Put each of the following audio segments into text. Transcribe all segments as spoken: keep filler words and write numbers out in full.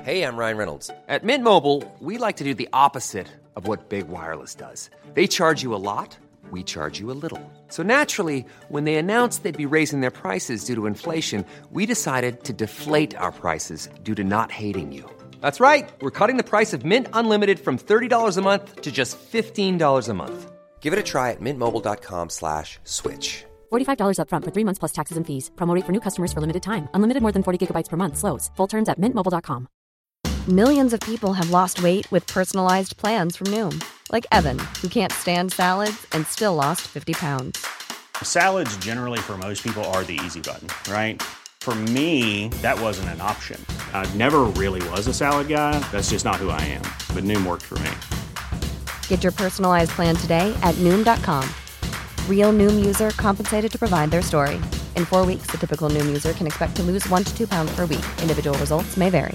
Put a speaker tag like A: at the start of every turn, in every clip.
A: Hey, I'm Ryan Reynolds. At Mint Mobile, we like to do the opposite of what Big Wireless does. They charge you a lot, we charge you a little. So naturally, when they announced they'd be raising their prices due to inflation, we decided to deflate our prices due to not hating you. That's right. We're cutting the price of Mint Unlimited from thirty dollars a month to just fifteen dollars a month. Give it a try at mintmobile.com slash switch.
B: forty-five dollars up front for three months plus taxes and fees. Promo rate for new customers for limited time. Unlimited more than forty gigabytes per month slows. Full terms at mint mobile dot com.
C: Millions of people have lost weight with personalized plans from Noom. Like Evan, who can't stand salads and still lost fifty pounds.
D: Salads generally for most people are the easy button, right? For me, that wasn't an option. I never really was a salad guy. That's just not who I am. But Noom worked for me.
C: Get your personalized plan today at Noom dot com. Real Noom user compensated to provide their story. In four weeks, the typical Noom user can expect to lose one to two pounds per week. Individual results may vary.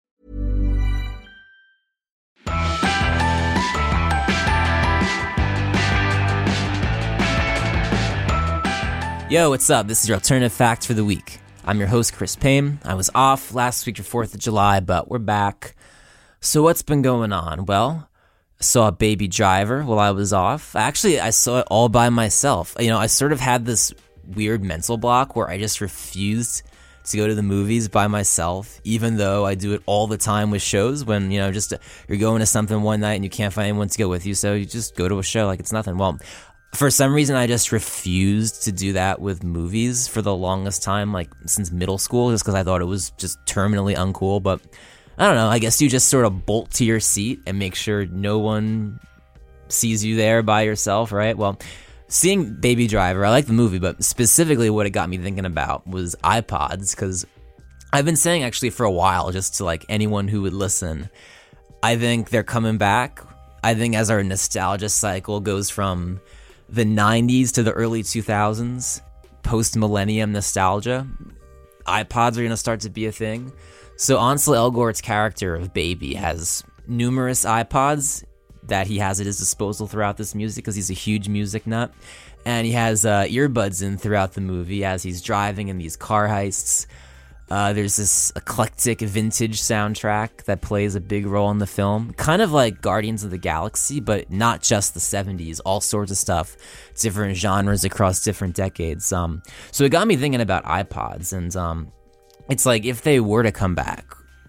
E: Yo, what's up? This is your alternative fact for the week. I'm your host, Chris Payne. I was off last week for fourth of July, but we're back. So what's been going on? Well, I saw Baby Driver while I was off. Actually, I saw it all by myself. You know, I sort of had this weird mental block where I just refused to go to the movies by myself, even though I do it all the time with shows when, you know, just you're going to something one night and you can't find anyone to go with you, so you just go to a show like it's nothing. Well, for some reason, I just refused to do that with movies for the longest time, like since middle school, just because I thought it was just terminally uncool. But I don't know, I guess you just sort of bolt to your seat and make sure no one sees you there by yourself, right? Well, seeing Baby Driver, I like the movie, but specifically what it got me thinking about was iPods, because I've been saying actually for a while, just to like anyone who would listen, I think they're coming back. I think as our nostalgia cycle goes from the nineties to the early two thousands, post-millennium nostalgia, iPods are going to start to be a thing. So Ansel Elgort's character of Baby has numerous iPods that he has at his disposal throughout this music because he's a huge music nut. And he has uh, earbuds in throughout the movie as he's driving in these car heists. Uh, there's this eclectic vintage soundtrack that plays a big role in the film. Kind of like Guardians of the Galaxy, but not just the seventies. All sorts of stuff. Different genres across different decades. Um, so it got me thinking about iPods. And um, it's like, if they were to come back,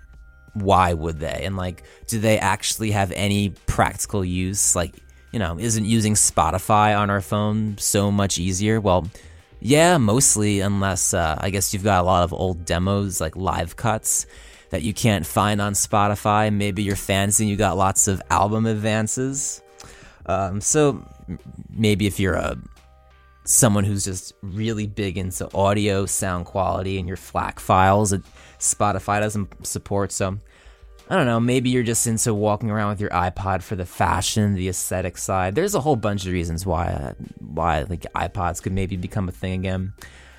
E: why would they? And like, do they actually have any practical use? Like, you know, isn't using Spotify on our phone so much easier? Well, yeah, mostly, unless uh, I guess you've got a lot of old demos, like live cuts, that you can't find on Spotify. Maybe you're fancy, you got lots of album advances. Um, so maybe if you're a someone who's just really big into audio, sound quality, and your FLAC files that Spotify doesn't support. So I don't know, maybe you're just into walking around with your iPod for the fashion, the aesthetic side. There's a whole bunch of reasons why uh, why like iPods could maybe become a thing again.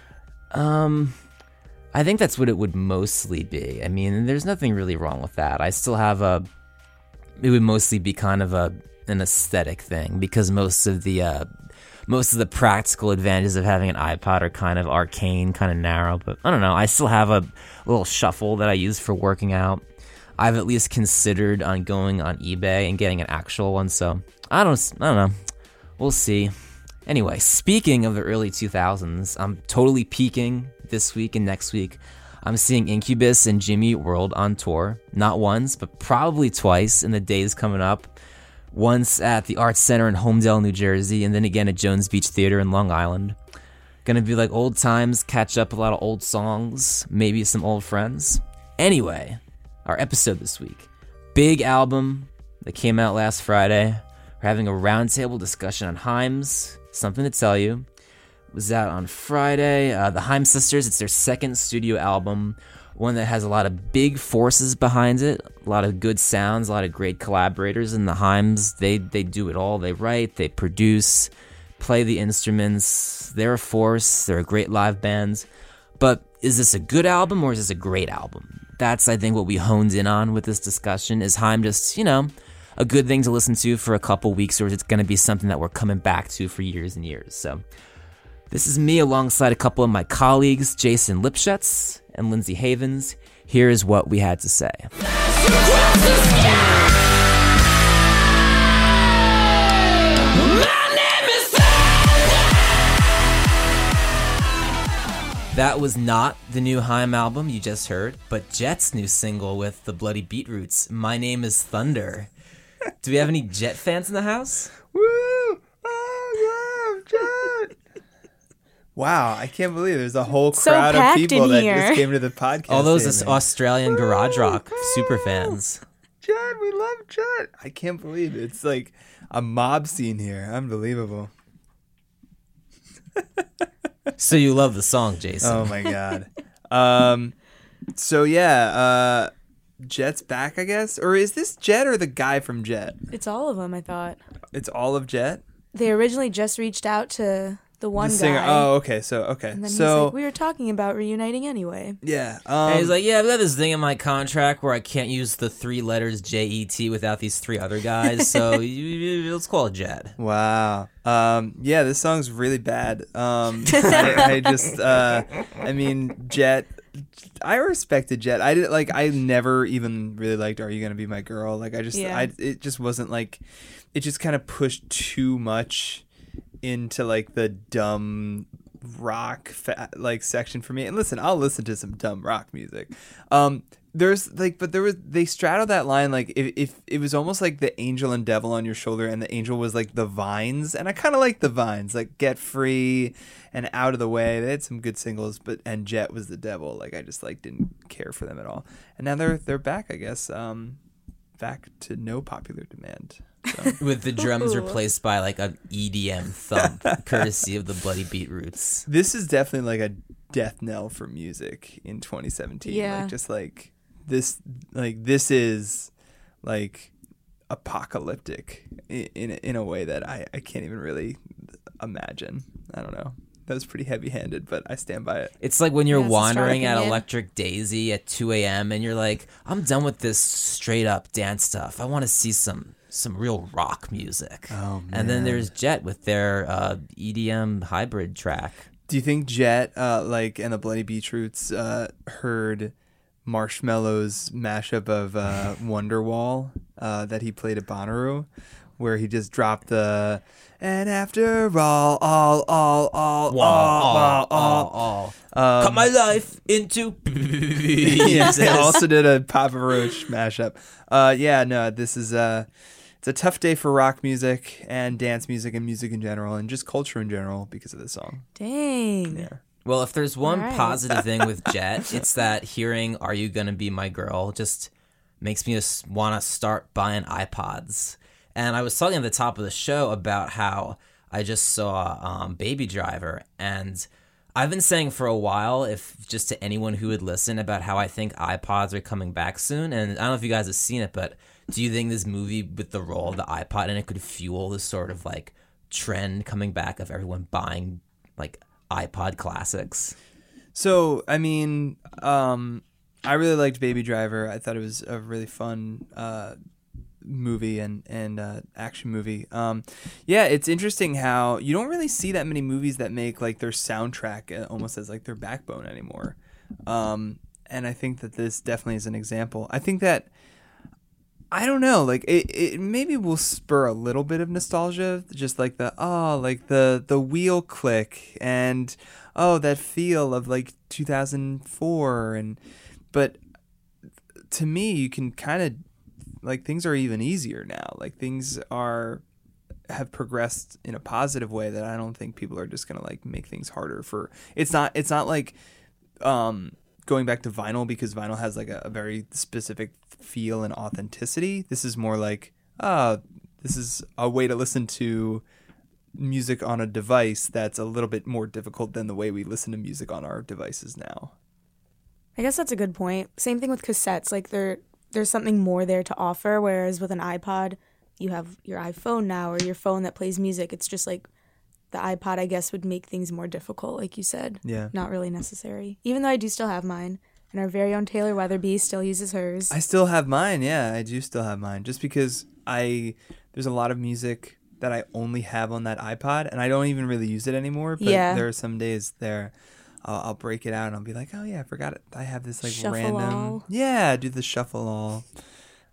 E: Um, I think that's what it would mostly be. I mean, there's nothing really wrong with that. I still have a. It would mostly be kind of a an aesthetic thing because most of the uh, most of the practical advantages of having an iPod are kind of arcane, kind of narrow. But I don't know. I still have a little shuffle that I use for working out. I've at least considered on going on eBay and getting an actual one, so I don't, I don't know. We'll see. Anyway, speaking of the early two thousands, I'm totally peaking this week and next week. I'm seeing Incubus and Jimmy Eat World on tour. Not once, but probably twice in the days coming up. Once at the Arts Center in Homedale, New Jersey, and then again at Jones Beach Theater in Long Island. Gonna be like old times, catch up a lot of old songs, maybe some old friends. Anyway, our episode this week. Big album that came out last Friday. We're having a roundtable discussion on Haim's Something to Tell You. It was out on Friday. Uh, the Haim Sisters, it's their second studio album. One that has a lot of big forces behind it. A lot of good sounds, a lot of great collaborators. And the Haims, they, they do it all. They write, they produce, play the instruments. They're a force. They're a great live band. But is this a good album or is this a great album? That's, I think, what we honed in on with this discussion. Is Haim just, you know, a good thing to listen to for a couple weeks, or is it going to be something that we're coming back to for years and years? So this is me alongside a couple of my colleagues, Jason Lipschutz and Lindsay Havens. Here is what we had to say. That was not the new Haim album you just heard, but Jet's new single with the Bloody Beetroots, My Name is Thunder. Do we have any Jet fans in the house?
F: Woo! I love Jet! Wow, I can't believe there's a whole
G: So
F: crowd of
G: packed
F: people
G: in
F: that
G: here.
F: just came to the podcast.
E: All those
F: today,
E: Aus-
F: man.
E: Australian garage rock super fans.
F: Jet, we love Jet. I can't believe it. It's like a mob scene here. Unbelievable.
E: So you love the song, Jason.
F: Oh my god. um so yeah, uh Jet's back, I guess? Or is this Jet or the guy from Jet?
G: It's all of them, I thought.
F: It's all of Jet?
G: They originally just reached out to the one
F: The singer.
G: guy.
F: Oh, okay. So okay.
G: And then
F: so
G: he's like, we were talking about reuniting anyway.
F: yeah. Um,
E: And he's like, yeah, I've got this thing in my contract where I can't use the three letters J E T without these three other guys, so you, you, let's call it Jet.
F: wow. Um, yeah, this song's really bad. Um, I, I just, uh, I mean, Jet. I respected Jet. I did like. I never even really liked "Are You Gonna Be My Girl." Like, I just,
G: Yeah.
F: I, it just wasn't like, it just kind of pushed too much into like the dumb rock fa- like section for me. And listen, I'll listen to some dumb rock music. Um, there's like, but there was they straddled that line like if, if it was almost like the angel and devil on your shoulder, and the angel was like the vines, and I kind of like the vines, like Get Free and Out of the Way. They had some good singles, but and Jet was the devil. Like I just like didn't care for them at all. And now they're they're back, I guess. Um, back to no popular demand. So.
E: With the drums
G: Ooh.
E: replaced by like an E D M thump, courtesy of the Bloody Beetroots.
F: This is definitely like a death knell for music in twenty seventeen.
G: Yeah.
F: Like just like this, like this is like apocalyptic in in, in a way that I, I can't even really imagine. I don't know. That was pretty heavy handed, but I stand by it.
E: It's like when you're
G: Yeah, it's a strong
E: wandering at
G: opinion.
E: Electric Daisy at two a.m. and you're like, I'm done with this straight up dance stuff. I want to see some some real rock music.
F: Oh,
E: And then
F: man.
E: there's Jet with their uh, E D M hybrid track.
F: Do you think Jet, uh, like, and the Bloody Beetroots uh, heard Marshmello's mashup of uh, Wonderwall uh, that he played at Bonnaroo, where he just dropped the "and after all, all, all, all, all, all, all."
E: all.
F: Um,
E: Cut my life into
F: yeah,
E: pieces.
F: they also did a Papa Roach mashup. Uh, yeah, no, this is uh, it's a tough day for rock music and dance music and music in general and just culture in general because of this song.
G: Dang.
F: Yeah.
E: Well, if there's one
G: All right.
E: positive thing with Jet, it's that hearing "Are You Gonna Be My Girl" just makes me just want to start buying iPods. And I was talking at the top of the show about how I just saw um, Baby Driver, and I've been saying for a while, if just to anyone who would listen, about how I think iPods are coming back soon. And I don't know if you guys have seen it, but do you think this movie with the role of the iPod in it could fuel this sort of like trend coming back of everyone buying like iPod classics?
F: So, I mean, um, I really liked Baby Driver. I thought it was a really fun uh, movie and and uh, action movie. Um, yeah, it's interesting how you don't really see that many movies that make like their soundtrack uh, almost as like their backbone anymore. Um, and I think that this definitely is an example. I think that I don't know, like it, it maybe will spur a little bit of nostalgia, just like the oh, like the the wheel click and oh, that feel of like two thousand four, and but to me, you can kind of like things are even easier now. Like things are have progressed in a positive way that I don't think people are just gonna like make things harder for. It's not. It's not like um. going back to vinyl, because vinyl has like a, a very specific feel and authenticity. This is more like, oh, this is a way to listen to music on a device that's a little bit more difficult than the way we listen to music on our devices now.
G: I guess that's a good point. Same thing with cassettes. Like there, there's something more there to offer, whereas with an iPod, you have your iPhone now or your phone that plays music. It's just like the iPod, I guess, would make things more difficult, like you said.
F: Yeah.
G: Not really necessary. Even though I do still have mine. And our very own Taylor Weatherby still uses hers.
F: I still have mine. Yeah, I do still have mine. Just because I there's a lot of music that I only have on that iPod, and I don't even really use it anymore. But
G: Yeah.
F: there are some days there I'll, I'll break it out and I'll be like, oh yeah, I forgot it. I have this like
G: Shuffle
F: random.
G: all.
F: Yeah, do the shuffle all.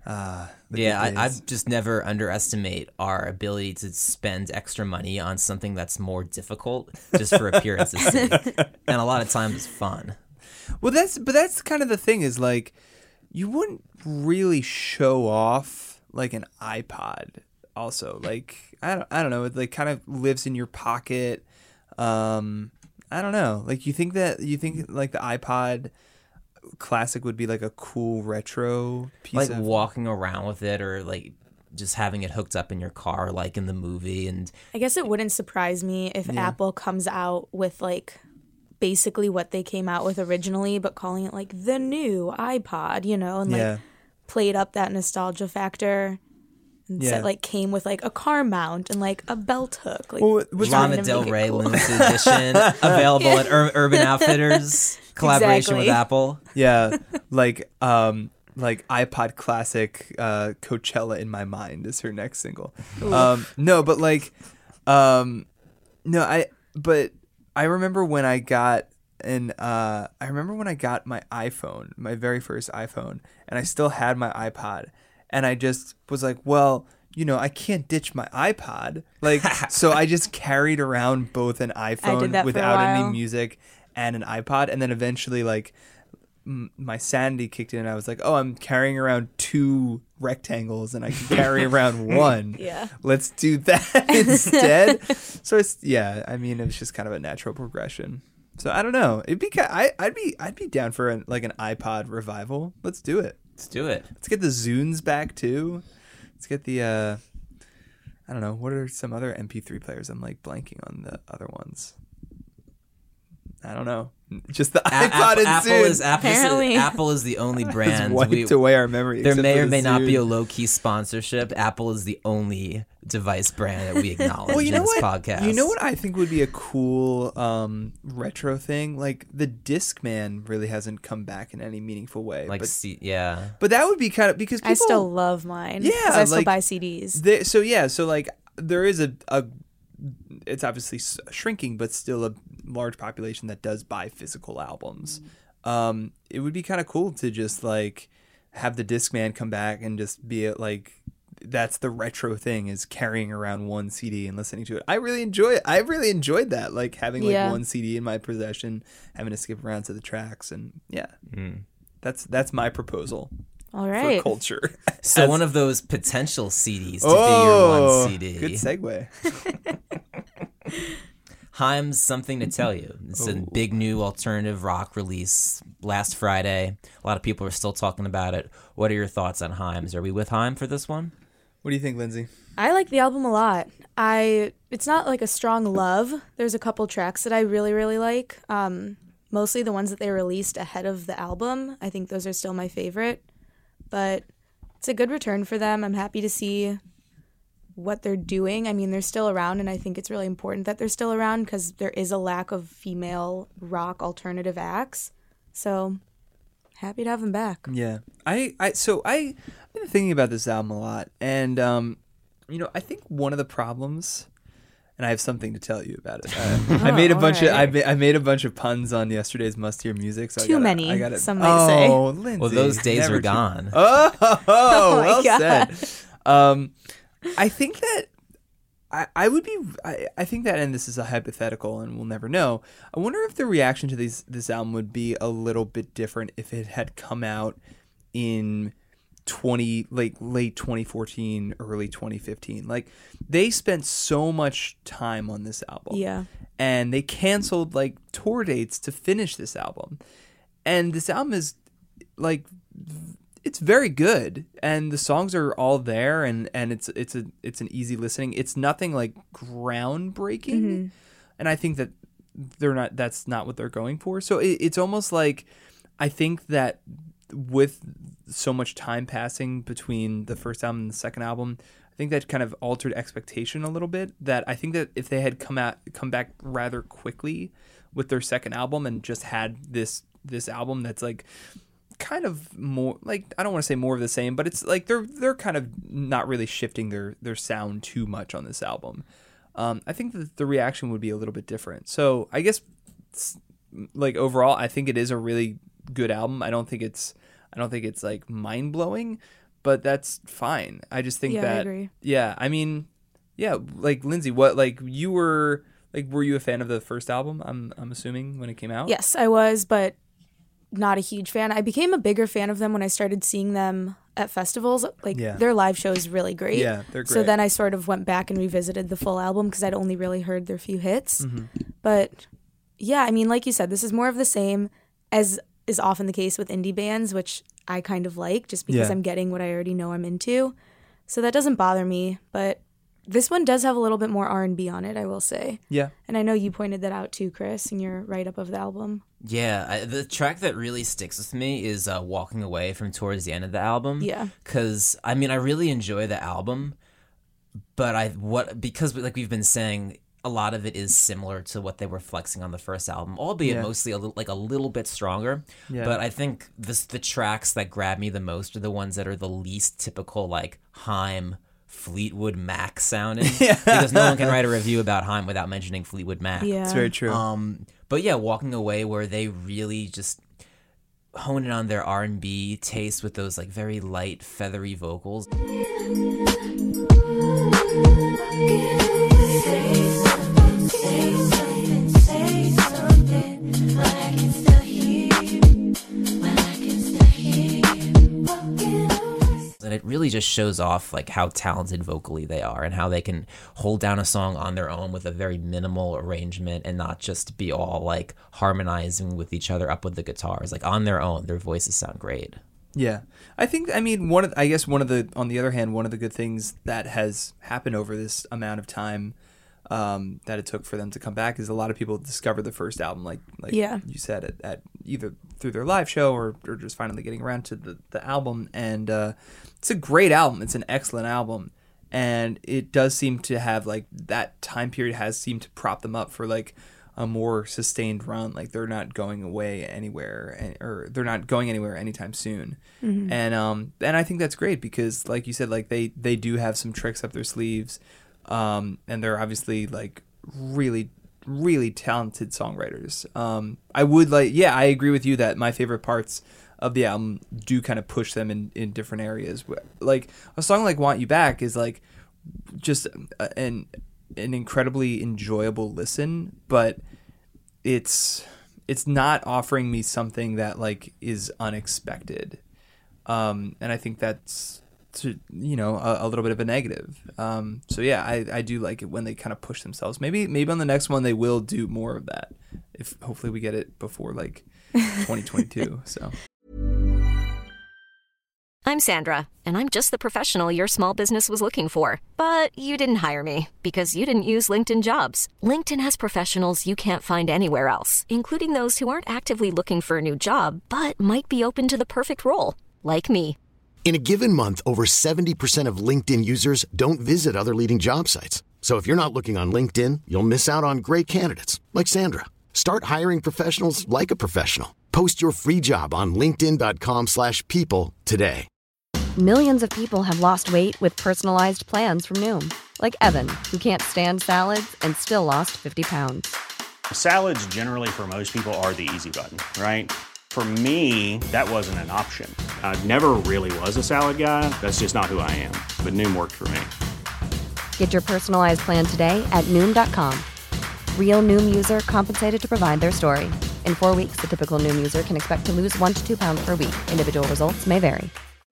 F: Uh, the
E: Yeah,
F: good
E: I, I
F: days.
E: just never underestimate our ability to spend extra money on something that's more difficult just for appearance's sake. And a lot of times it's fun.
F: Well, that's but that's kind of the thing is like you wouldn't really show off like an iPod. Also, like I don't I don't know. It like kind of lives in your pocket. Um, I don't know. Like you think that you think like the iPod Classic would be like a cool retro piece
E: Like
F: of
E: walking around with it or like just having it hooked up in your car like in the movie. And
G: I guess it wouldn't surprise me if Apple comes out with like basically what they came out with originally, but calling it like the new iPod, you know, and like
F: yeah.
G: played up that nostalgia factor. And
F: Yeah.
G: said, like came with like a car mount and like a belt hook. Like,
F: Well, what's
G: trying
E: Lana
G: to
E: Del
G: make it
E: Rey
G: cool.
E: limited edition available at Ur- Urban Outfitters collaboration with
G: Exactly.
E: Apple.
F: Yeah, like um, like iPod Classic, uh, Coachella in my mind is her next single. Um, no, but like, um, no, I but I remember when I got an uh, I remember when I got my iPhone, my very first iPhone, and I still had my iPod, and I just was like, well, you know, I can't ditch my iPod, like, so I just carried around both an iPhone
G: that for a
F: without any
G: while.
F: music and an iPod, and then eventually like m- my sanity kicked in and I was like, oh, I'm carrying around two rectangles and I can carry around one.
G: Yeah.
F: Let's do that instead. So it's yeah, I mean it was just kind of a natural progression. So I don't know. It'd be ki- I I'd be I'd be down for an, like an iPod revival. Let's do it.
E: Let's do it.
F: Let's get the Zunes back too. Let's get the uh I don't know, what are some other M P three players? I'm like blanking on the other ones. I don't know. Just the
E: A-
F: iPod
E: Apple,
F: and
E: Apple
F: Zune.
E: is Apple, is
G: Apparently.
E: Apple is the only
F: Just
E: brand.
F: wiped
E: we-
F: away our memory.
E: there
F: except
E: may
F: for
E: or
F: the
E: may not be
F: Zune.
E: a low key sponsorship. Apple is the only device brand that we acknowledge
F: Well, you know
E: in this
F: what?
E: podcast.
F: You know what I think would be a cool um, retro thing? Like the Discman really hasn't come back in any meaningful way.
E: Like,
F: but,
E: see, yeah.
F: but that would be kind of because people,
G: I still love mine.
F: Yeah,
G: 'cause I still
F: like,
G: buy C Ds.
F: They, so yeah, so like there is a, a it's obviously s- shrinking, but still a large population that does buy physical albums. Um, it would be kind of cool to just like have the Discman come back and just be it like that's the retro thing is carrying around one C D and listening to it. I really enjoy it. I really enjoyed that, like having like
G: Yeah.
F: one C D in my possession, having to skip around to the tracks, and yeah,
E: Mm.
F: that's that's my proposal
G: All
F: for
G: right.
F: culture.
E: So
F: As-
E: one of those potential C Ds to
F: oh,
E: be your one C D.
F: good segue.
E: Haim's Something to Tell You. It's a big new alternative rock release last Friday. A lot of people are still talking about it. What are your thoughts on Haim's? Are we with Haim for this one?
F: What do you think, Lindsay?
G: I like the album a lot. I it's not like a strong love. There's a couple tracks that I really really like. Um, mostly the ones that they released ahead of the album. I think those are still my favorite. But it's a good return for them. I'm happy to see what they're doing. I mean, they're still around, and I think it's really important that they're still around because there is a lack of female rock alternative acts. So happy to have them back.
F: Yeah, I, I so I, I've been thinking about this album a lot, and um, you know, I think one of the problems, and I have something to tell you about it. Uh, I made a
G: Oh,
F: bunch of I,
G: alright.
F: ma- I made a bunch of puns on yesterday's Must Hear Music. So I
G: Too
F: gotta,
G: many,
F: I gotta,
G: some might say.
F: oh, Lindsay,
E: Well, those days
F: never
E: are
F: too-
E: gone.
F: Oh,
G: Oh my
F: well
G: God.
F: said. Um, I think that I, I would be. I, I think that, and this is a hypothetical, and we'll never know. I wonder if the reaction to these this album would be a little bit different if it had come out in twenty like late twenty fourteen, early twenty fifteen. Like they spent so much time on this album,
G: Yeah.
F: and they canceled like tour dates to finish this album, and this album is like it's very good, and the songs are all there, and, and it's it's a it's an easy listening. It's nothing like groundbreaking, and I think that they're not. That's not what they're going for. So it, it's almost like I think that with so much time passing between the first album and the second album, I think that kind of altered expectation a little bit. That I think that if they had come out come back rather quickly with their second album and just had this this album that's like kind of more like I don't want to say more of the same, but it's like they're they're kind of not really shifting their their sound too much on this album. Um, I think that the reaction would be a little bit different. So I guess it's, like overall, I think it is a really good album. I don't think it's I don't think it's like mind blowing, but that's fine. I just think
G: Yeah, I
F: that
G: agree.
F: yeah, I mean, yeah, like Lindsay, what like you were like were you a fan of the first album? I'm I'm assuming when it came out.
G: Yes, I was, but not a huge fan. I became a bigger fan of them when I started seeing them at festivals. Like
F: Yeah.
G: their live show is really great.
F: Yeah, they're
G: So
F: great.
G: then I sort of went back and revisited the full album because I'd only really heard their few hits.
F: Mm-hmm.
G: But yeah, I mean, like you said, this is more of the same as is often the case with indie bands, which I kind of like just because
F: Yeah.
G: I'm getting what I already know I'm into. So that doesn't bother me. But this one does have a little bit more R and B on it, I will say.
F: Yeah.
G: And I know you pointed that out too, Chris, in your write-up of the album.
E: Yeah, I, the track that really sticks with me is uh, Walking Away from towards the end of the album.
G: Yeah.
E: Because, I mean, I really enjoy the album, but I what because, like we've been saying, a lot of it is similar to what they were flexing on the first album, albeit
F: Yeah.
E: mostly a little, like a little bit stronger.
F: Yeah.
E: But I think this, the tracks that grab me the most are the ones that are the least typical, like, Haim, Fleetwood Mac sounding. Because no one can write a review about Haim without mentioning Fleetwood Mac.
G: Yeah.
F: It's very true.
E: Um, but yeah, Walking Away, where they really just hone in on their R and B taste with those like very light, feathery vocals. And it really just shows off like how talented vocally they are and how they can hold down a song on their own with a very minimal arrangement and not just be all like harmonizing with each other up with the guitars. Like on their own, their voices sound great.
F: Yeah. I think, I mean, one of, I guess one of the, on the other hand, one of the good things that has happened over this amount of time um, that it took for them to come back is a lot of people discovered the first album, like like
G: Yeah.
F: you said, at, at either through their live show or, or just finally getting around to the, the album. And uh, it's a great album. It's an excellent album. And it does seem to have, like, that time period has seemed to prop them up for, like, a more sustained run. Like they're not going away anywhere, or they're not going anywhere anytime soon. Mm-hmm. And um and I think that's great because, like you said, like they they do have some tricks up their sleeves, um and they're obviously like really really talented songwriters. Um I would like yeah I agree with you that my favorite parts of the album do kind of push them in in different areas. Like a song like Want You Back is like just an an incredibly enjoyable listen, but it's it's not offering me something that like is unexpected, um and I think that's to, you know a, a little bit of a negative. Um so yeah, I I do like it when they kind of push themselves. Maybe maybe on the next one they will do more of that, if hopefully we get it before like twenty twenty-two. So
H: I'm Sandra, and I'm just the professional your small business was looking for. But you didn't hire me because you didn't use LinkedIn Jobs. LinkedIn has professionals you can't find anywhere else, including those who aren't actively looking for a new job, but might be open to the perfect role, like me.
I: In a given month, over seventy percent of LinkedIn users don't visit other leading job sites. So if you're not looking on LinkedIn, you'll miss out on great candidates like Sandra. Start hiring professionals like a professional. Post your free job on linkedin dot com slash people today.
C: Millions of people have lost weight with personalized plans from Noom, like Evan, who can't stand salads and still lost fifty pounds.
D: Salads generally for most people are the easy button, right? For me, that wasn't an option. I never really was a salad guy. That's just not who I am. But Noom worked for me.
C: Get your personalized plan today at Noom dot com. Real Noom user compensated to provide their story. In four weeks, the typical Noom user can expect to lose one to two pounds per week. Individual results may vary.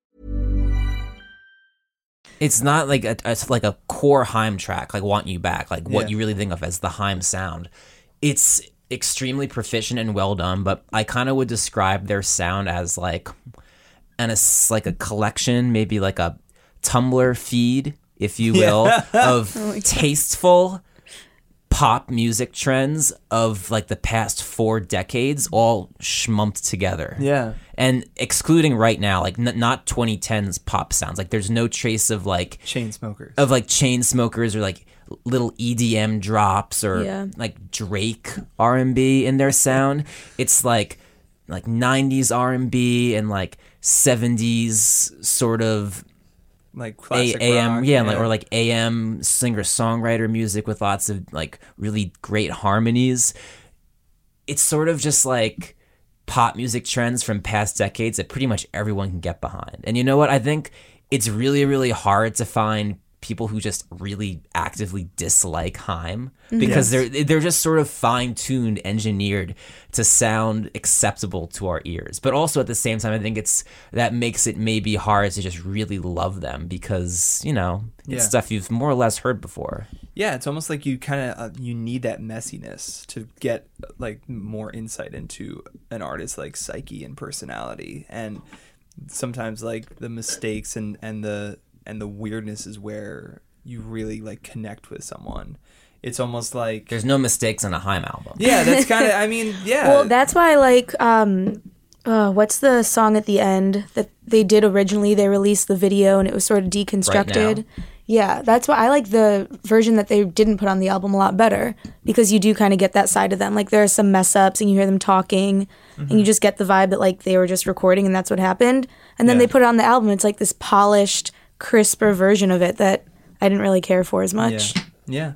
E: It's not like a, it's like a core Haim track, like Want You Back, like what
F: Yeah.
E: you really think of as the Haim sound. It's extremely proficient and well done, but I kind of would describe their sound as like an a, like a collection, maybe like a Tumblr feed, if you will, of tasteful pop music trends of like the past four decades all shmumped together.
F: yeah
E: And excluding right now, like n- not twenty tens pop sounds. Like there's no trace of like
F: chain smokers
E: of like chain smokers or like little E D M drops or
G: Yeah.
E: like Drake R and B in their sound. It's like like nineties R and B and like seventies sort of
F: like classic
E: A- AM,
F: rock,
E: yeah, like, or like A M singer-songwriter music with lots of like really great harmonies. It's sort of just like pop music trends from past decades that pretty much everyone can get behind. And you know what? I think it's really, really hard to find people who just really actively dislike Haim because yes. they're they're just sort of fine-tuned, engineered to sound acceptable to our ears. But also at the same time, I think it's that makes it maybe hard to just really love them because, you know, it's yeah. stuff you've more or less heard before.
F: Yeah, it's almost like you kind of uh, you need that messiness to get like more insight into an artist's like psyche and personality, and sometimes like the mistakes and and the and the weirdness is where you really like connect with someone. It's almost like
E: there's no mistakes on a Haim album.
F: Yeah, that's kind of. I mean, yeah.
G: Well, that's why I like. Um, uh, what's the song at the end that they did originally? They released the video and it was sort of deconstructed.
E: Right Now.
G: Yeah, that's why I like the version that they didn't put on the album a lot better because you do kind of get that side of them. Like there are some mess ups and you hear them talking mm-hmm. and you just get the vibe that like they were just recording and that's what happened. And then yeah. they put it on the album. It's like this polished, crisper version of it that I didn't really care for as much.
F: Yeah. yeah.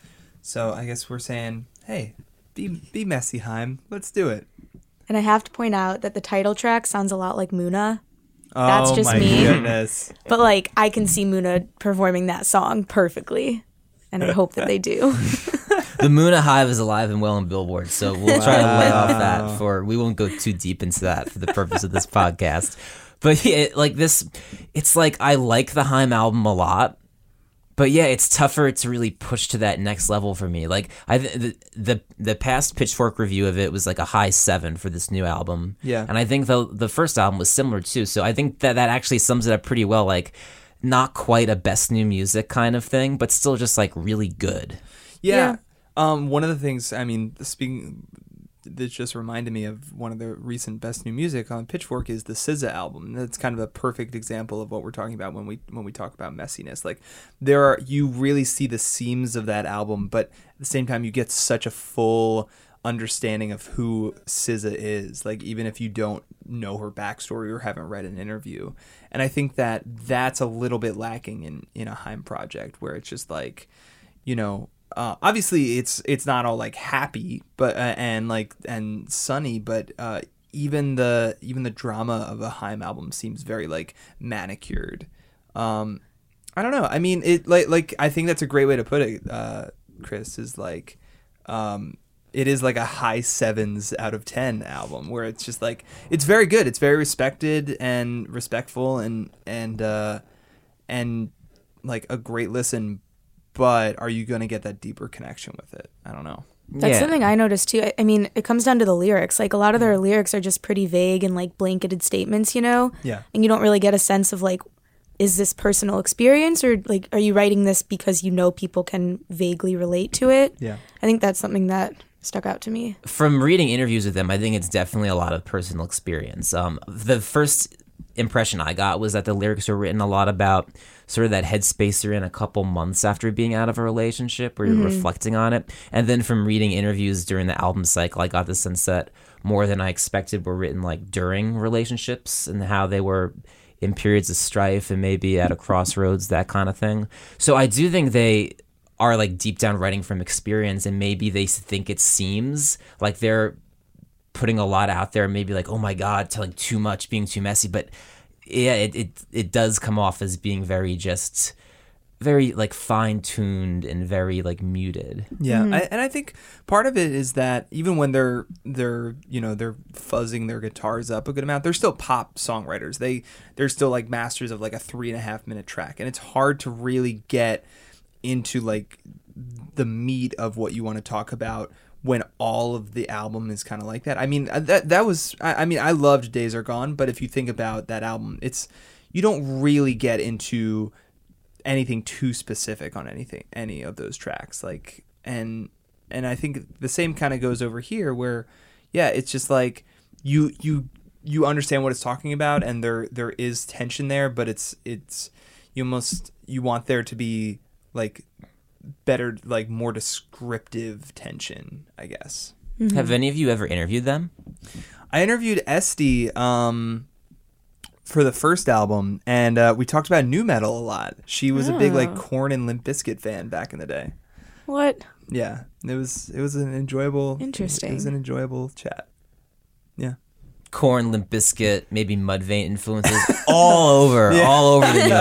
F: So I guess we're saying, hey, be be messy, Haim. Let's do it.
G: And I have to point out that the title track sounds a lot like Muna.
F: Oh,
G: That's just
F: my
G: me.
F: goodness.
G: But like I can see Muna performing that song perfectly. And I hope that they do.
E: The Muna Hive is alive and well on Billboard, so we'll try to lay off that for we won't go too deep into that for the purpose of this podcast. But yeah, like this, it's like I like the Haim album a lot, but yeah, it's tougher to really push to that next level for me. Like I, the the, the past Pitchfork review of it was like a high seven for this new album.
F: Yeah,
E: and I think the the first album was similar too. So I think that that actually sums it up pretty well. Like not quite a best new music kind of thing, but still just like really good.
F: Yeah. yeah. Um. One of the things, I mean, speaking. That just reminded me of one of the recent best new music on Pitchfork is the S Z A album. That's kind of a perfect example of what we're talking about when we when we talk about messiness. Like there are you really see the seams of that album, but at the same time you get such a full understanding of who S Z A is. Like even if you don't know her backstory or haven't read an interview, and I think that that's a little bit lacking in in a Haim project where it's just like, you know. Uh, obviously, it's it's not all like happy, but uh, and like and sunny, but uh, even the even the drama of a Haim album seems very like manicured. Um, I don't know. I mean, it like like I think that's a great way to put it, uh, Chris. Is like, um, it is like a high sevens out of ten album where it's just like it's very good. It's very respected and respectful and and uh, and like a great listen. But are you going to get that deeper connection with it? I don't know.
G: That's
E: yeah.
G: something I noticed too. I, I mean, it comes down to the lyrics. Like a lot of their lyrics are just pretty vague and like blanketed statements, you know?
F: Yeah.
G: And you don't really get a sense of like, is this personal experience or like, are you writing this because you know people can vaguely relate to it?
F: Yeah.
G: I think that's something that stuck out to me.
E: From reading interviews with them, I think it's definitely a lot of personal experience. Um, the first impression I got was that the lyrics were written a lot about sort of that headspace you're in a couple months after being out of a relationship where you're mm-hmm. reflecting on it. And then from reading interviews during the album cycle, I got the sense that more than I expected were written like during relationships and how they were in periods of strife and maybe at a crossroads, that kind of thing. So I do think they are like deep down writing from experience, and maybe they think it seems like they're putting a lot out there, maybe like, oh my God, telling too much, being too messy. But yeah, it, it, it does come off as being very just, very like fine-tuned and very like muted.
F: Yeah, mm-hmm. I, and I think part of it is that even when they're, they're you know, they're fuzzing their guitars up a good amount, they're still pop songwriters. They, they're still like masters of like a three and a half minute track. And it's hard to really get into like the meat of what you want to talk about when all of the album is kind of like that. I mean, that that was, I, I mean, I loved Days Are Gone, but if you think about that album, it's, you don't really get into anything too specific on anything, any of those tracks. Like, and, and I think the same kind of goes over here where, yeah, it's just like you, you, you understand what it's talking about and there, there is tension there, but it's, it's, you almost, you want there to be like, better, like more descriptive tension, I guess.
E: Mm-hmm. Have any of you ever interviewed them?
F: I interviewed Esty um, for the first album, and uh, we talked about nu metal a lot. She was oh. a big like Korn and Limp Bizkit fan back in the day.
G: What?
F: Yeah, it was it was an enjoyable.
G: Interesting.
F: It was an enjoyable chat. Yeah.
E: Korn, Limp Bizkit, maybe Mudvayne influences all over, yeah. all over the new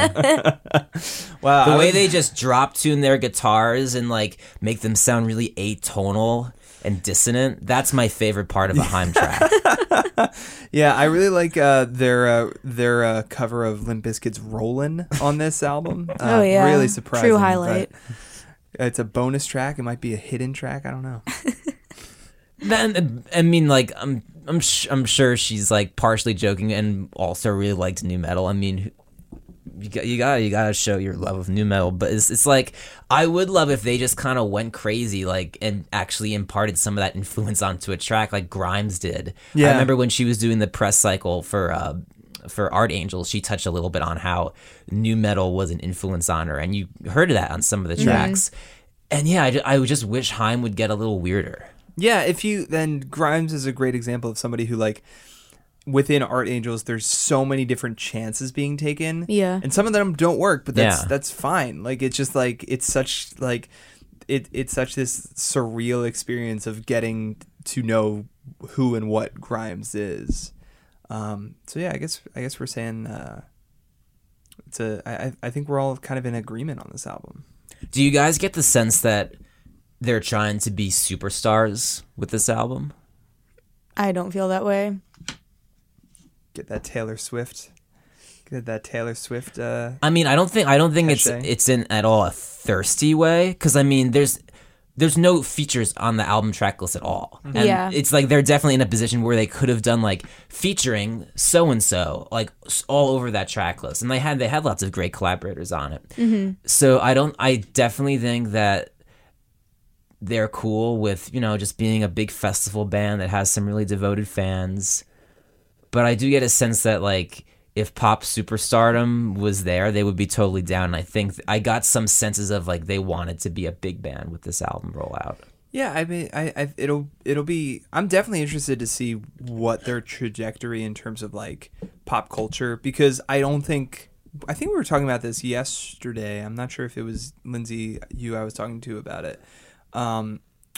E: Haim.
F: Wow,
E: the
F: I
E: way
F: was...
E: they just drop tune their guitars and like make them sound really atonal and dissonant. That's my favorite part of a Haim track.
F: Yeah, I really like uh, their uh, their uh, cover of Limp Bizkit's "Rollin'" on this album. Uh,
G: oh yeah,
F: really surprising.
G: True highlight.
F: It's a bonus track. It might be a hidden track. I don't know.
E: Then I mean, like I'm I'm sh- I'm sure she's like partially joking and also really liked nu metal. I mean, you got you got you got to show your love of nu metal, but it's it's like I would love if they just kind of went crazy, like and actually imparted some of that influence onto a track, like Grimes did.
F: Yeah.
E: I remember when she was doing the press cycle for uh, for Art Angels, she touched a little bit on how nu metal was an influence on her, and you heard of that on some of the tracks. Mm-hmm. And yeah, I, ju- I would just wish Haim would get a little weirder.
F: Yeah, if you then Grimes is a great example of somebody who like within Art Angels there's so many different chances being taken.
G: Yeah.
F: And some of them don't work, but that's
E: Yeah.
F: that's fine. Like it's just like it's such like it it's such this surreal experience of getting to know who and what Grimes is. Um so yeah, I guess I guess we're saying uh it's a I I think we're all kind of in agreement on this album.
E: Do you guys get the sense that they're trying to be superstars with this album?
G: I don't feel that way.
F: Get that Taylor Swift. Get that Taylor Swift. Uh,
E: I mean, I don't think I don't think it's
F: cachet.
E: it's in at all a thirsty way, because I mean, there's there's no features on the album track list at all, and
G: Yeah.
E: it's like they're definitely in a position where they could have done like featuring so and so like s- all over that track list, and they had they had lots of great collaborators on it.
G: Mm-hmm.
E: So I don't. I definitely think that they're cool with, you know, just being a big festival band that has some really devoted fans. But I do get a sense that, like, if pop superstardom was there, they would be totally down. And I think I got some senses of, like, they wanted to be a big band with this album rollout.
F: Yeah, I mean, I, I it'll it'll be. I'm definitely interested to see what their trajectory in terms of like pop culture, because I don't think I think we were talking about this yesterday. I'm not sure if it was Lindsay you I was talking to about it. Um,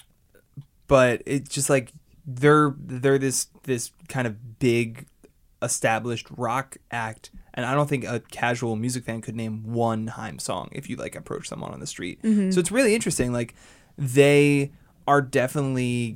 F: but it's just like they're they're this this kind of big established rock act, and I don't think a casual music fan could name one Haim song if you like approach someone on the street.
G: Mm-hmm.
F: So it's really interesting. Like they are definitely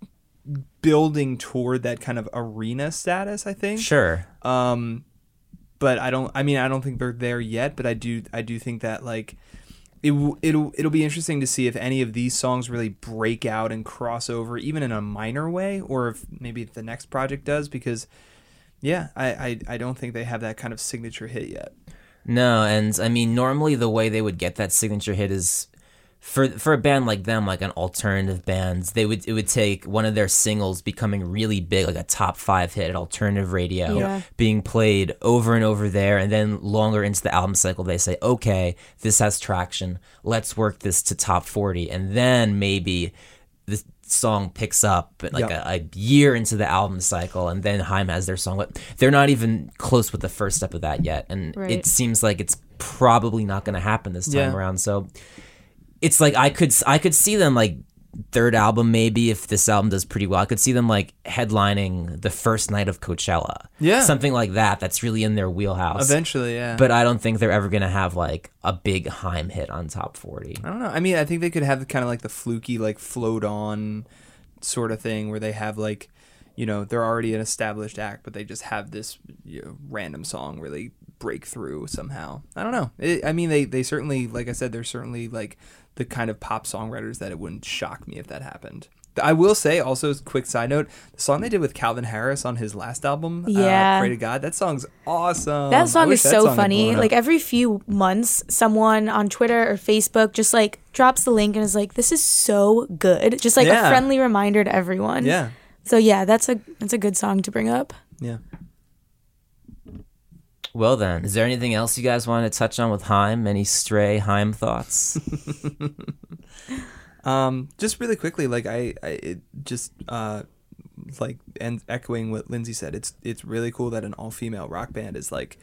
F: building toward that kind of arena status, I think.
E: Sure.
F: Um, but I don't. I mean, I don't think they're there yet. But I do. I do think that like. It w- it'll it'll be interesting to see if any of these songs really break out and cross over, even in a minor way, or if maybe the next project does. Because, yeah, I, I, I don't think they have that kind of signature hit yet.
E: No, and I mean, normally the way they would get that signature hit is for for a band like them, like an alternative band, they would it would take one of their singles becoming really big, like a top five hit at alternative radio,
G: Yeah.
E: being played over and over there, and then longer into the album cycle, they say, okay, this has traction, let's work this to top forty, and then maybe the song picks up like
F: Yep.
E: a, a year into the album cycle, and then Haim has their song, but they're not even close with the first step of that yet, and
G: Right.
E: it seems like it's probably not going to happen this time
F: Yeah.
E: around. So it's like I could I could see them like third album, maybe if this album does pretty well, I could see them like headlining the first night of Coachella,
F: Yeah.
E: something like that. That's really in their wheelhouse.
F: Eventually, yeah.
E: But I don't think they're ever going to have like a big Haim hit on top forty.
F: I don't know. I mean, I think they could have kind of like the fluky, like float on sort of thing where they have like, you know, they're already an established act, but they just have this, you know, random song really break through somehow. I don't know. It, I mean, they, they certainly, like I said, they're certainly like the kind of pop songwriters that it wouldn't shock me if that happened. I will say also, quick side note, the song they did with Calvin Harris on his last album,
G: Yeah.
F: uh, Pray to God, that song's awesome.
G: That
F: I
G: song
F: wish
G: is
F: that
G: so
F: song had
G: funny.
F: blown up.
G: Like every few months, someone on Twitter or Facebook just like drops the link and is like, "This is so good." Just like
F: Yeah.
G: a friendly reminder to everyone.
F: Yeah.
G: So yeah, that's a that's a good song to bring up.
F: Yeah.
E: Well then, is there anything else you guys want to touch on with Haim? Any stray Haim thoughts?
F: Um, just really quickly, like I, I it just uh, like and echoing what Lindsay said, it's it's really cool that an all female rock band is like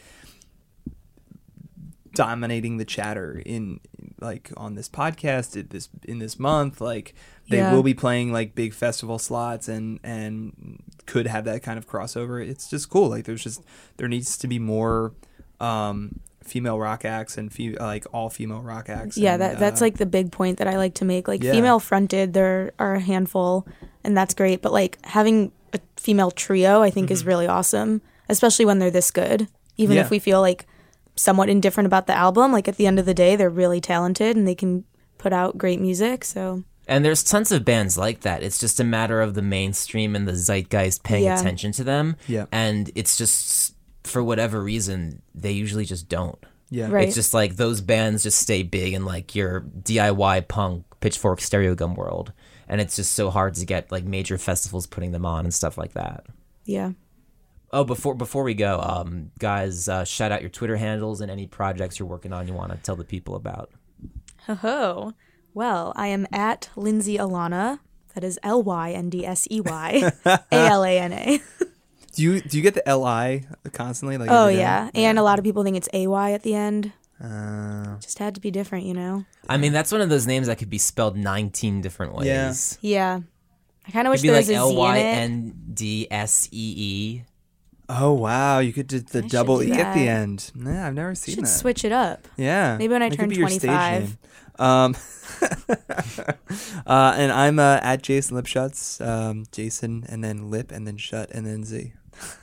F: dominating the chatter in like on this podcast in this in this month. Like they
G: Yeah.
F: will be playing like big festival slots and and could have that kind of crossover. It's just cool. Like there's just there needs to be more um, female rock acts and fe- like all female rock acts.
G: Yeah,
F: and,
G: that that's
F: uh,
G: like the big point that I like to make. Like
F: Yeah.
G: female fronted, there are a handful, and that's great. But like having a female trio, I think
F: Mm-hmm.
G: is really awesome, especially when they're this good. Even
F: Yeah.
G: if we feel like somewhat indifferent about the album, like at the end of the day, they're really talented and they can put out great music. So
E: And there's tons of bands like that. It's just a matter of the mainstream and the zeitgeist paying
G: Yeah.
E: attention to them.
F: Yeah.
E: And it's just, for whatever reason, they usually just don't.
F: yeah.
G: Right.
E: It's just like those bands just stay big in like your D I Y punk, Pitchfork, Stereo Gum world. And it's just so hard to get like major festivals putting them on and stuff like that.
G: yeah.
E: Oh, before before we go, um, guys, uh, shout out your Twitter handles and any projects you're working on you want to tell the people about.
G: Ho-ho. Well, I am at Lindsay Alana. That is L Y N D S E Y A L A N A.
F: Do you do you get the L I constantly? Like
G: Oh,
F: every day?
G: yeah. And a lot of people think it's A Y at the end.
F: Uh,
G: Just had to be different, you know?
E: I mean, that's one of those names that could be spelled nineteen different ways.
F: Yeah.
G: Yeah. I kind of wish
E: It'd be
G: there
E: like
G: was a
E: L
G: Z
E: Y
G: in it.
E: N D S E E.
F: oh wow, you could do the
G: should
F: double
G: do
F: E at the
G: that.
F: end. Nah, I've never seen
G: Should
F: that.
G: switch it up.
F: Yeah.
G: Maybe when I
F: That
G: turn
F: could be your stage
G: twenty-five.
F: name. Um, uh, and I'm uh, at Jason Lipschutz. Um, Jason and then Lip and then Shut and then Z.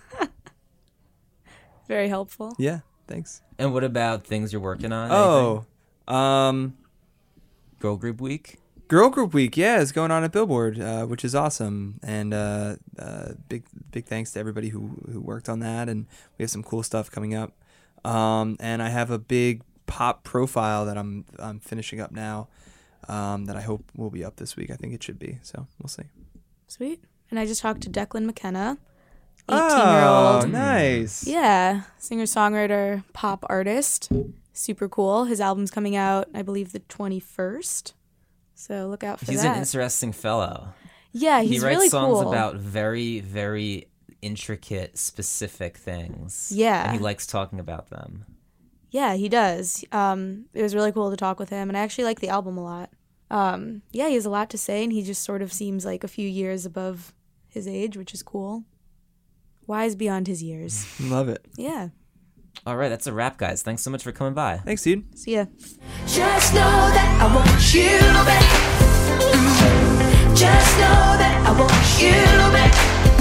G: Very helpful.
F: Yeah, thanks.
E: And what about things you're working on?
F: Oh, um,
E: Girl Group Week?
F: Girl Group Week, yeah, is going on at Billboard, uh, which is awesome. And uh, uh, big big thanks to everybody who, who worked on that. And we have some cool stuff coming up. Um, and I have a big pop profile that I'm I'm finishing up now um, that I hope will be up this week. I think it should be. So we'll see.
G: Sweet. And I just talked to Declan McKenna, eighteen-year-old.
F: Oh, nice.
G: Yeah, singer-songwriter, pop artist. Super cool. His album's coming out, I believe, the twenty-first. So look out for
E: He's
G: that.
E: an interesting fellow.
G: Yeah, he's
E: he writes
G: really
E: songs
G: cool.
E: about very, very intricate, specific things.
G: Yeah.
E: And he likes talking about them.
G: Yeah, he does. Um, it was really cool to talk with him, and I actually like the album a lot. Um, yeah, he has a lot to say, and he just sort of seems like a few years above his age, which is cool. Wise beyond his years.
F: Love it.
G: Yeah.
E: All right, that's a wrap, guys. Thanks so much for coming by.
F: Thanks, dude.
G: See ya.
J: Just know that I want you back. Mm. Just know that I want you back.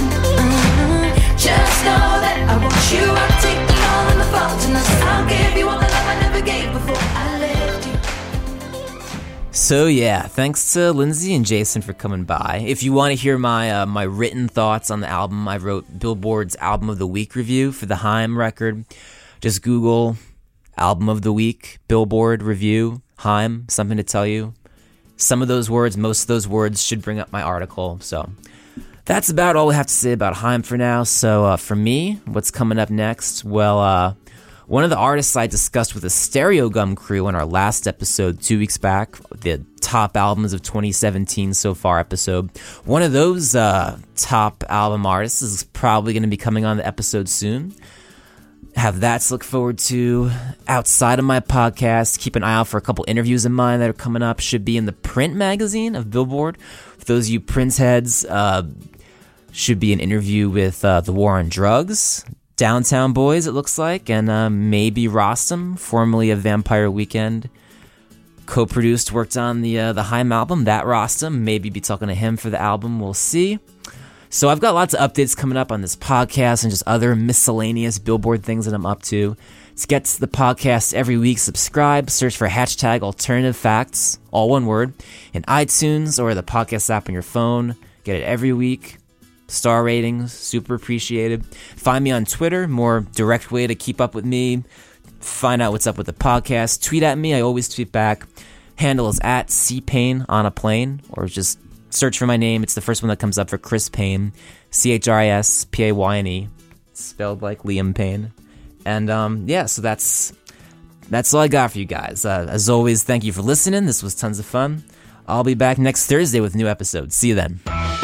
J: Mm. Just know that I want you. I'll take the all in the fault and I'll give you all the love I never gave before I left you.
E: So yeah, thanks to Lindsay and Jason for coming by. If you want to hear my uh, my written thoughts on the album, I wrote Billboard's Album of the Week review for the Haim record. Just Google Album of the Week, Billboard review, Haim, something to tell you. Some of those words, most of those words should bring up my article. So that's about all we have to say about Haim for now. So uh, for me, what's coming up next? Well, uh, one of the artists I discussed with the Stereo Gum crew on our last episode two weeks back, the top albums of twenty seventeen so far episode, one of those uh, top album artists is probably going to be coming on the episode soon. Have that to look forward to. Outside of my podcast, keep an eye out for a couple interviews of mine that are coming up. Should be in the print magazine of Billboard. For those of you Prince heads, uh, should be an interview with uh, The War on Drugs, Downtown Boys, it looks like, and uh, maybe Rostam, formerly of Vampire Weekend. Co-produced, worked on the uh, the Haim album, that Rostam. Maybe be talking to him for the album, we'll see. So I've got lots of updates coming up on this podcast and just other miscellaneous Billboard things that I'm up to. To get to the podcast every week, subscribe, search for hashtag alternative facts, all one word, in iTunes or the podcast app on your phone. Get it every week. Star ratings, super appreciated. Find me on Twitter, more direct way to keep up with me. Find out what's up with the podcast. Tweet at me, I always tweet back. Handle is at C Payne on a plane, or just search for my name. It's the first one that comes up for Chris Payne. C H R I S P A Y N E. Spelled like Liam Payne. And um, yeah, so that's that's all I got for you guys. Uh, as always, thank you for listening. This was tons of fun. I'll be back next Thursday with new episodes. See you then.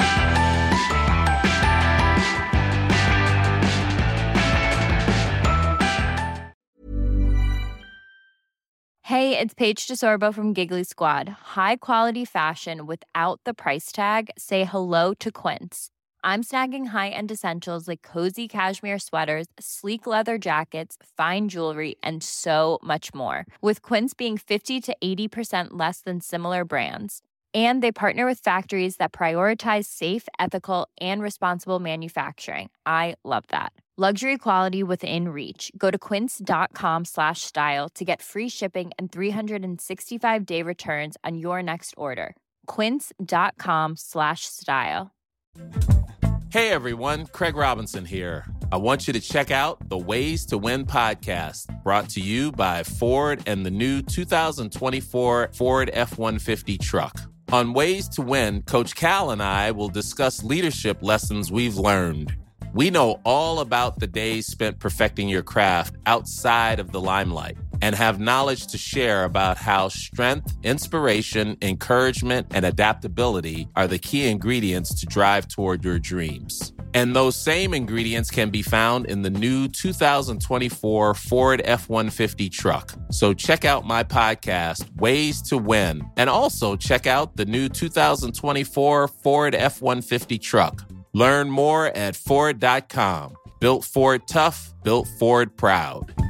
K: Hey, it's Paige DeSorbo from Giggly Squad. High quality fashion without the price tag. Say hello to Quince. I'm snagging high-end essentials like cozy cashmere sweaters, sleek leather jackets, fine jewelry, and so much more. With Quince being fifty to eighty percent less than similar brands. And they partner with factories that prioritize safe, ethical, and responsible manufacturing. I love that. Luxury quality within reach. Go to quince.com slash style to get free shipping and three sixty-five day returns on your next order. Quince.com slash style.
L: Hey everyone, Craig Robinson here. I want you to check out the Ways to Win podcast, brought to you by Ford and the new two thousand twenty-four Ford F one fifty truck. On Ways to Win, Coach Cal and I will discuss leadership lessons we've learned. We know all about the days spent perfecting your craft outside of the limelight and have knowledge to share about how strength, inspiration, encouragement, and adaptability are the key ingredients to drive toward your dreams. And those same ingredients can be found in the new two thousand twenty-four Ford F one fifty truck. So check out my podcast, Ways to Win, and also check out the new two thousand twenty-four Ford F one fifty truck. Learn more at Ford dot com. Built Ford tough, built Ford proud.